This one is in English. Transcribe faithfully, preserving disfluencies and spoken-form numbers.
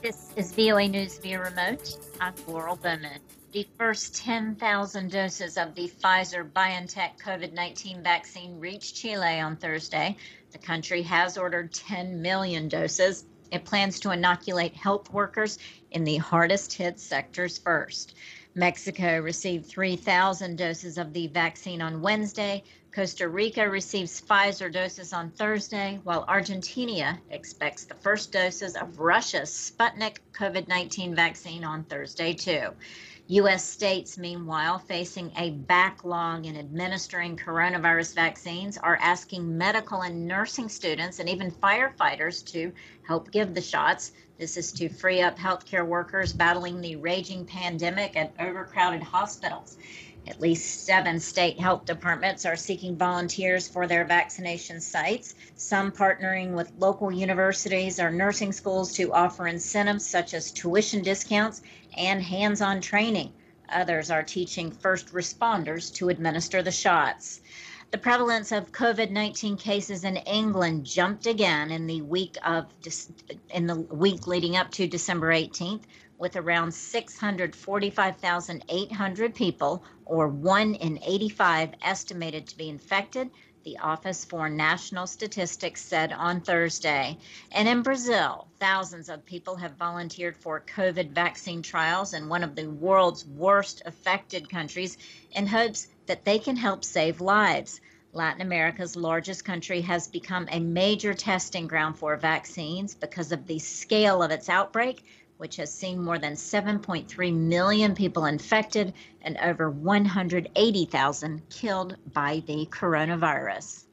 This is V O A News via remote. I'm Laurel Bowman. The first ten thousand doses of the Pfizer-BioNTech COVID nineteen vaccine reached Chile on Thursday. The country has ordered ten million doses. It plans to inoculate health workers in the hardest hit sectors first. Mexico received three thousand doses of the vaccine on Wednesday. Costa Rica receives Pfizer doses on Thursday, while Argentina expects the first doses of Russia's Sputnik COVID nineteen vaccine on Thursday, too. U S states, meanwhile, facing a backlog in administering coronavirus vaccines, are asking medical and nursing students and even firefighters to help give the shots. This is to free up healthcare workers battling the raging pandemic at overcrowded hospitals. At least seven state health departments are seeking volunteers for their vaccination sites, some partnering with local universities or nursing schools to offer incentives such as tuition discounts and hands-on training. Others are teaching first responders to administer the shots. The prevalence of COVID nineteen cases in England jumped again in the week of in the week leading up to December eighteenth, with around six hundred forty-five thousand eight hundred people, or one in eighty-five, estimated to be infected, the Office for National Statistics said on Thursday. And in Brazil, thousands of people have volunteered for COVID vaccine trials in one of the world's worst affected countries in hopes that they can help save lives. Latin America's largest country has become a major testing ground for vaccines because of the scale of its outbreak, which has seen more than seven point three million people infected and over one hundred eighty thousand killed by the coronavirus.